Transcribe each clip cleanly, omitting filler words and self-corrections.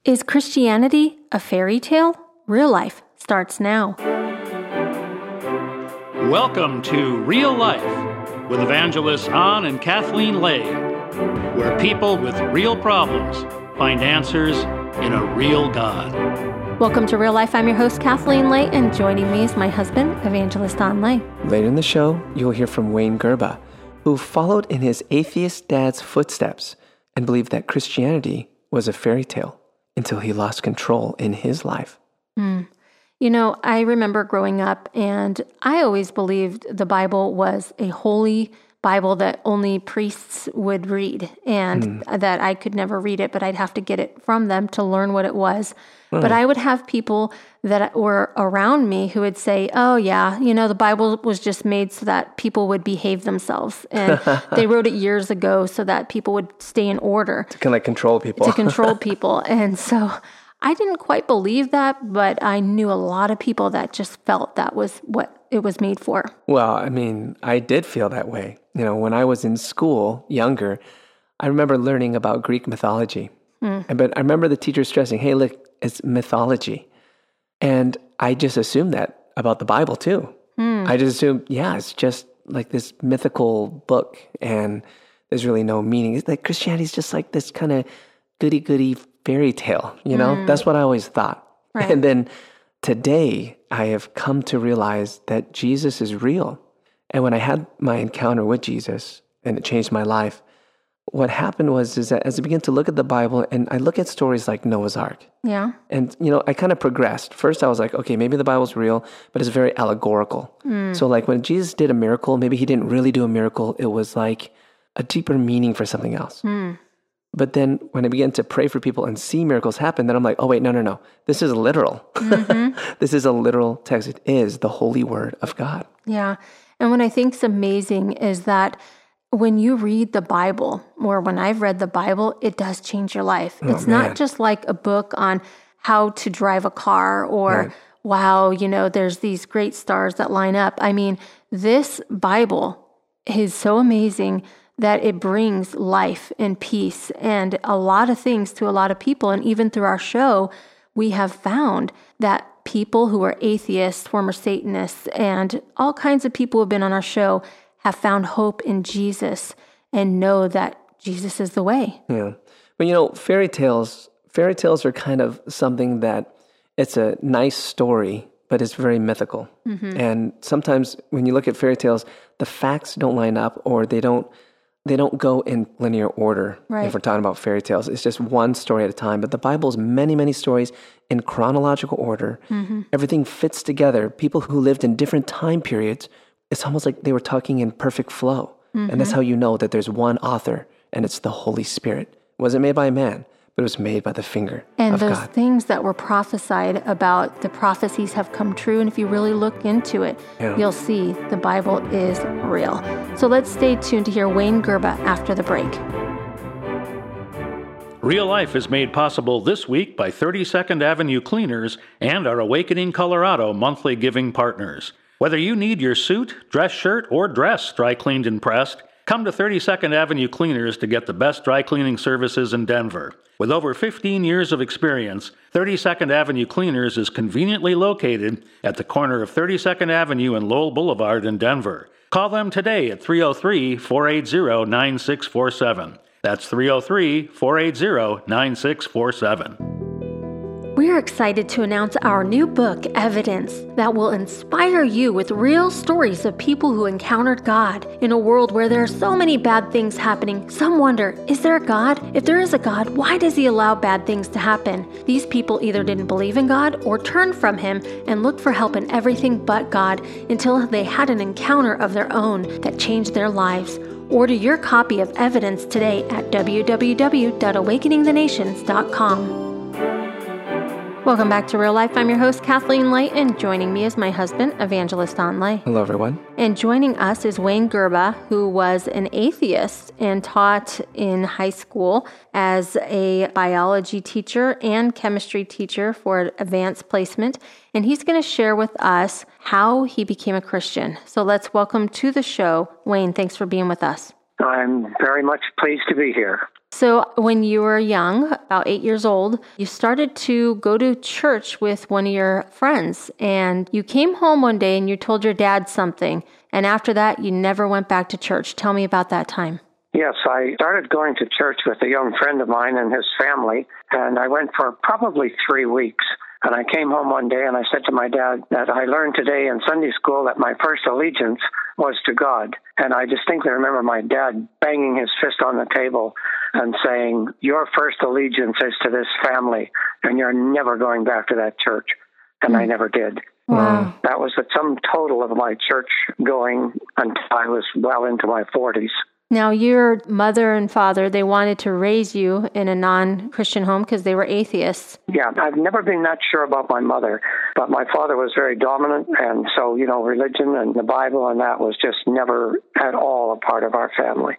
Is Christianity a fairy tale? Real life starts now. Welcome to Real Life with evangelists An and Kathleen Lay, where people with real problems find answers in a real God. Welcome to Real Life. I'm your host, Kathleen Lay, and joining me is my husband, Evangelist An Lay. Later in the show, you'll hear from Wayne Gerba, who followed in his atheist dad's footsteps and believed that Christianity was a fairy tale until he lost control in his life. You know, I remember growing up, and I always believed the Bible was a holy Bible that only priests would read, and that I could never read it, but I'd have to get it from them to learn what it was. But I would have people that were around me who would say, oh yeah, you know, the Bible was just made so that people would behave themselves. And they wrote it years ago so that people would stay in order. To kind of control people. To control people. And so I didn't quite believe that, but I knew a lot of people that just felt that was what it was made for. Well, I mean, I did feel that way. You know, when I was in school, younger, I remember learning about Greek mythology. But I remember the teacher stressing, hey, look, it's mythology. And I just assumed that about the Bible too. I just assumed, yeah, it's just like this mythical book and there's really no meaning. It's like Christianity is just like this kind of goody-goody fairy tale, you know? That's what I always thought. Right. And then today, I have come to realize that Jesus is real. And when I had my encounter with Jesus and it changed my life, what happened was that as I began to look at the Bible and I look at stories like Noah's Ark. Yeah. And, you know, I kind of progressed. First, I was like, okay, maybe the Bible's real, but it's very allegorical. So like when Jesus did a miracle, maybe he didn't really do a miracle. It was like a deeper meaning for something else. But then when I began to pray for people and see miracles happen, then I'm like, oh, wait, no. This is literal. This is a literal text. It is the holy word of God. Yeah. And what I think is amazing is that when you read the Bible, or when I've read the Bible, it does change your life. It's not just like a book on how to drive a car or, wow, you know, there's these great stars that line up. I mean, this Bible is so amazing that it brings life and peace and a lot of things to a lot of people. And even through our show, we have found that people who are atheists, former Satanists, and all kinds of people who have been on our show have found hope in Jesus and know that Jesus is the way. Yeah. But, you know, fairy tales are kind of something that it's a nice story, but it's very mythical. And sometimes when you look at fairy tales, the facts don't line up or they don't go in linear order. Right. If we're talking about fairy tales. It's just one story at a time. But the Bible's many, many stories in chronological order. Everything fits together. People who lived in different time periods, it's almost like they were talking in perfect flow. And that's how you know that there's one author, and it's the Holy Spirit. It wasn't made by a man, but it was made by the finger and of God. And those things that were prophesied about, the prophecies have come true. And if you really look into it, you'll see the Bible is real. So let's stay tuned to hear Wayne Gerba after the break. Real Life is made possible this week by 32nd Avenue Cleaners and our Awakening Colorado monthly giving partners. Whether you need your suit, dress shirt, or dress dry cleaned and pressed, come to 32nd Avenue Cleaners to get the best dry cleaning services in Denver. With over 15 years of experience, 32nd Avenue Cleaners is conveniently located at the corner of 32nd Avenue and Lowell Boulevard in Denver. Call them today at 303-480-9647. That's 303-480-9647. We are excited to announce our new book, Evidence, that will inspire you with real stories of people who encountered God. In a world where there are so many bad things happening, some wonder, is there a God? If there is a God, why does he allow bad things to happen? These people either didn't believe in God or turned from him and looked for help in everything but God until they had an encounter of their own that changed their lives. Order your copy of Evidence today at www.awakeningthenations.com. Welcome back to Real Life. I'm your host, Kathleen Lay, and joining me is my husband, Evangelist An Lay. Hello, everyone. And joining us is Wayne Gerba, who was an atheist and taught in high school as a biology teacher and chemistry teacher for advanced placement. And he's going to share with us how he became a Christian. So let's welcome to the show, Wayne. Thanks for being with us. I'm very much pleased to be here. So when you were young, about 8 years old, you started to go to church with one of your friends, and you came home one day and you told your dad something. And after that, you never went back to church. Tell me about that time. Yes, I started going to church with a young friend of mine and his family, and I went for probably 3 weeks. And I came home one day and I said to my dad that I learned today in Sunday school that my first allegiance was to God. And I distinctly remember my dad banging his fist on the table and saying, "Your first allegiance is to this family, and you're never going back to that church." And I never did. Wow. That was the sum total of my church going until I was well into my 40s. Now, your mother and father, they wanted to raise you in a non-Christian home because they were atheists. Yeah, I've never been that sure about my mother, but my father was very dominant, and so, religion and the Bible and that was just never at all a part of our family.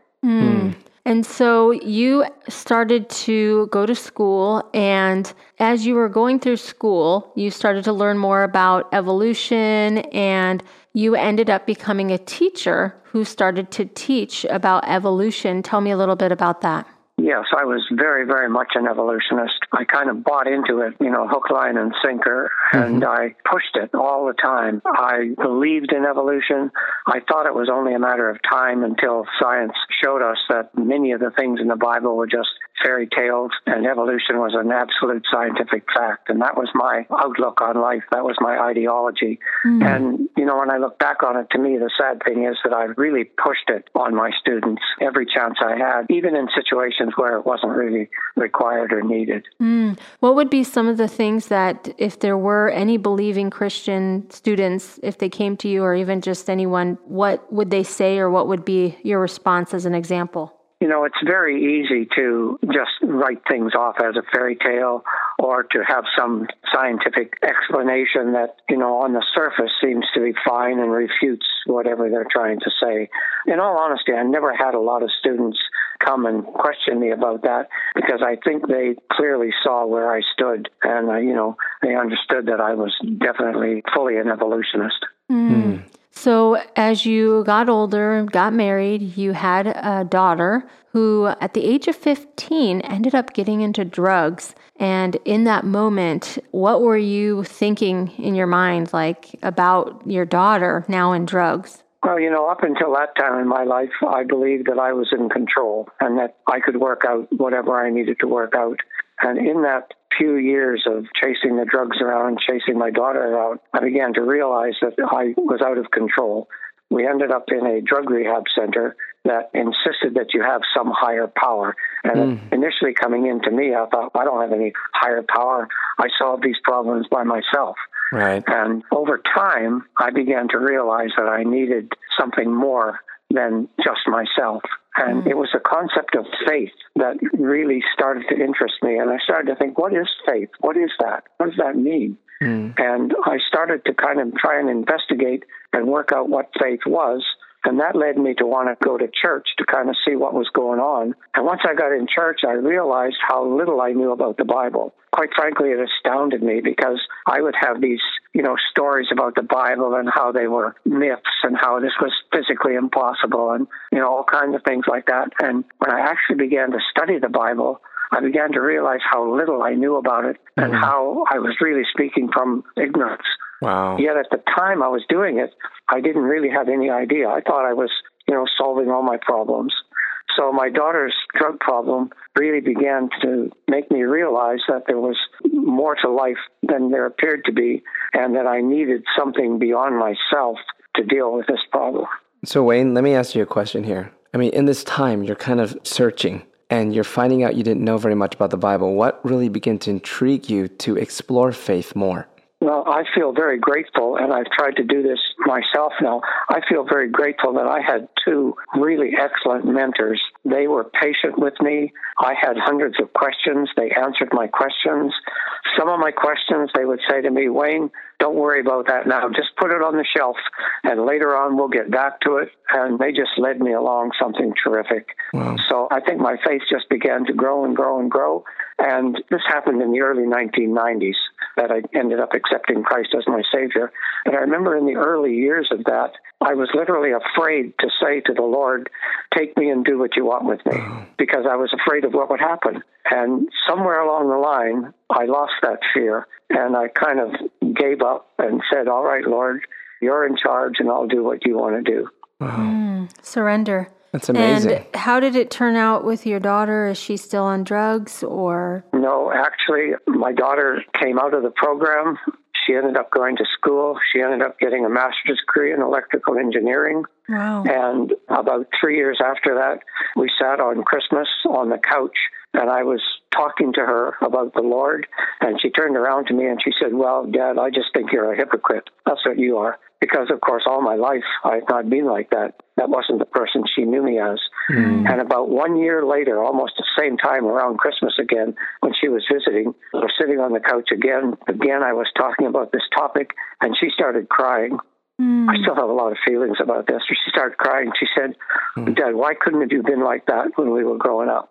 And so you started to go to school, and as you were going through school, you started to learn more about evolution, and you ended up becoming a teacher who started to teach about evolution. Tell me a little bit about that. Yes, I was very, very much an evolutionist. I kind of bought into it, hook, line, and sinker, and I pushed it all the time. I believed in evolution. I thought it was only a matter of time until science showed us that many of the things in the Bible were just fairy tales, and evolution was an absolute scientific fact. And that was my outlook on life. That was my ideology. And, when I look back on it, to me, the sad thing is that I really pushed it on my students every chance I had, even in situations where it wasn't really required or needed. What would be some of the things that, if there were any believing Christian students, if they came to you or even just anyone, what would they say, or what would be your response as an example? It's very easy to just write things off as a fairy tale or to have some scientific explanation that, on the surface seems to be fine and refutes whatever they're trying to say. In all honesty, I never had a lot of students come and question me about that because I think they clearly saw where I stood and, they understood that I was definitely fully an evolutionist. So as you got older, got married, you had a daughter who at the age of 15 ended up getting into drugs. And in that moment, what were you thinking in your mind, about your daughter now in drugs? Well, up until that time in my life, I believed that I was in control and that I could work out whatever I needed to work out. And in that few years of chasing the drugs around, chasing my daughter around, I began to realize that I was out of control. We ended up in a drug rehab center that insisted that you have some higher power. And initially coming into me, I thought, I don't have any higher power. I solve these problems by myself. Right. And over time, I began to realize that I needed something more than just myself. And it was a concept of faith that really started to interest me. And I started to think, what is faith? What is that? What does that mean? And I started to kind of try and investigate and work out what faith was. And that led me to want to go to church to kind of see what was going on. And once I got in church, I realized how little I knew about the Bible. Quite frankly, it astounded me because I would have these, stories about the Bible and how they were myths and how this was physically impossible and, all kinds of things like that. And when I actually began to study the Bible, I began to realize how little I knew about it and how I was really speaking from ignorance. Wow. Yet at the time I was doing it, I didn't really have any idea. I thought I was, solving all my problems. So my daughter's drug problem really began to make me realize that there was more to life than there appeared to be, and that I needed something beyond myself to deal with this problem. So Wayne, let me ask you a question here. In this time, you're kind of searching, and you're finding out you didn't know very much about the Bible. What really began to intrigue you to explore faith more? Well, I feel very grateful, and I've tried to do this myself now. I feel very grateful that I had two really excellent mentors. They were patient with me. I had hundreds of questions. They answered my questions. Some of my questions, they would say to me, Wayne, don't worry about that now. Just put it on the shelf, and later on we'll get back to it. And they just led me along something terrific. Wow. So I think my faith just began to grow and grow and grow. And this happened in the early 1990s that I ended up accepting Christ as my Savior. And I remember in the early years of that, I was literally afraid to say to the Lord, take me and do what you want with me, because I was afraid of what would happen. And somewhere along the line, I lost that fear, and I kind of gave up and said, all right, Lord, you're in charge, and I'll do what you want to do. Wow. Surrender. That's amazing. And how did it turn out with your daughter? Is she still on drugs or? No, actually, my daughter came out of the program. She ended up going to school. She ended up getting a master's degree in electrical engineering. Wow. And about 3 years after that, we sat on Christmas on the couch, and I was talking to her about the Lord, and she turned around to me and she said, well, Dad, I just think you're a hypocrite. That's what you are. Because, of course, all my life, I've not been like that. That wasn't the person she knew me as. And about 1 year later, almost the same time around Christmas again, when she was visiting, we were sitting on the couch again. Again, I was talking about this topic, and she started crying. I still have a lot of feelings about this. She started crying. She said, Dad, why couldn't have you been like that when we were growing up?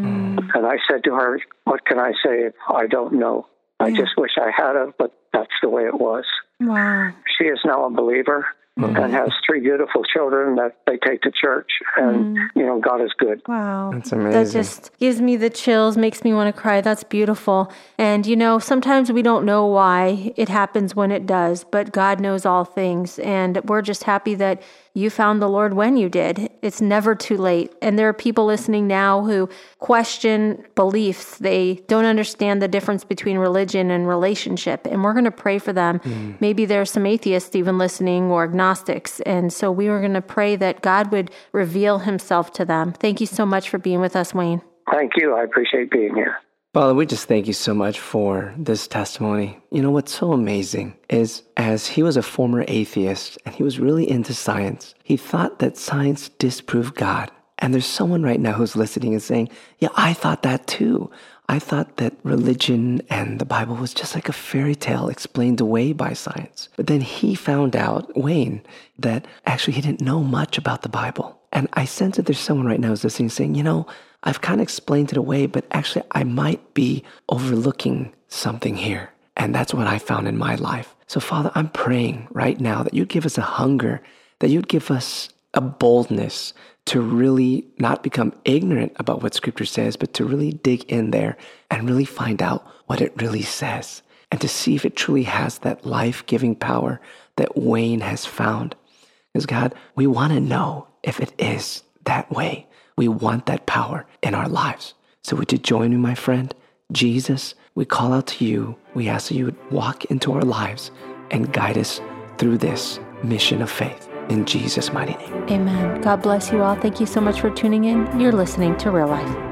And I said to her, what can I say? I don't know. I just wish I had have, but that's the way it was. Wow. She is now a believer and has 3 beautiful children that they take to church. And, God is good. Wow. That's amazing. That just gives me the chills, makes me want to cry. That's beautiful. And, sometimes we don't know why it happens when it does, but God knows all things. And we're just happy that you found the Lord when you did. It's never too late. And there are people listening now who question beliefs. They don't understand the difference between religion and relationship. And we're going to pray for them. Maybe there's some atheists even listening or agnostics. And so we were going to pray that God would reveal himself to them. Thank you so much for being with us, Wayne. Thank you. I appreciate being here. Father, we just thank you so much for this testimony. What's so amazing is, as he was a former atheist and he was really into science, he thought that science disproved God. And there's someone right now who's listening and saying, yeah, I thought that too. I thought that religion and the Bible was just like a fairy tale explained away by science. But then he found out, Wayne, that actually he didn't know much about the Bible. And I sense that there's someone right now who's listening saying, I've kind of explained it away, but actually I might be overlooking something here. And that's what I found in my life. So Father, I'm praying right now that you'd give us a hunger, that you'd give us a boldness to really not become ignorant about what Scripture says, but to really dig in there and really find out what it really says and to see if it truly has that life-giving power that Wayne has found. Because God, we want to know if it is that way. We want that power in our lives. So would you join me, my friend? Jesus, we call out to you. We ask that you would walk into our lives and guide us through this mission of faith. In Jesus' mighty name. Amen. God bless you all. Thank you so much for tuning in. You're listening to Real Life.